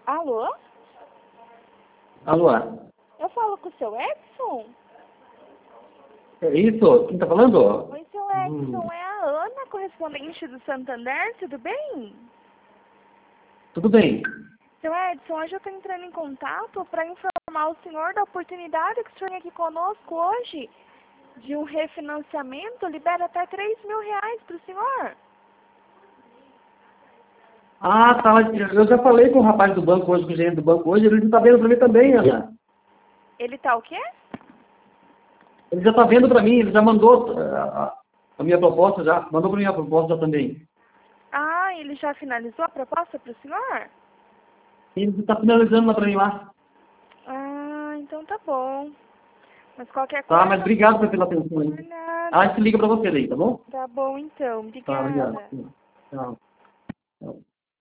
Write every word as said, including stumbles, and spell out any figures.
Alô? Alô? Eu falo com o seu Edson? É isso? Quem tá falando? Oi, seu Edson. Hum, É a Ana, correspondente do Santander. Tudo bem? tudo bem. Seu Edson, hoje eu estou entrando em contato para informar o senhor da oportunidade que o senhor tem aqui conosco hoje de um refinanciamento. Libera até três mil reais para o senhor. Ah, tá. Eu já falei com o rapaz do banco hoje, com o gerente do banco hoje, ele já tá vendo pra mim também, Ana. Ele tá o quê? Ele já tá vendo pra mim, ele já mandou a, a- a minha proposta já. Mandou pra mim a proposta já também. Ah, ele já finalizou a proposta para o senhor? Ele tá finalizando lá pra mim lá. Ah, então tá bom. Mas qualquer Tá, coisa, mas obrigado pela atenção por aí. Ah, a nada. gente liga pra você daí, tá bom? Tá bom então. Tá, obrigado. Obrigada. Tchau. Tchau.